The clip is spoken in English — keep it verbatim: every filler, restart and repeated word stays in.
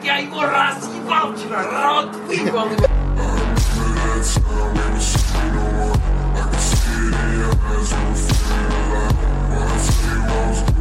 я его разъебал вчера, рот выебал. I can see it in your eyes, you were feeling alive. Wanna tell you I was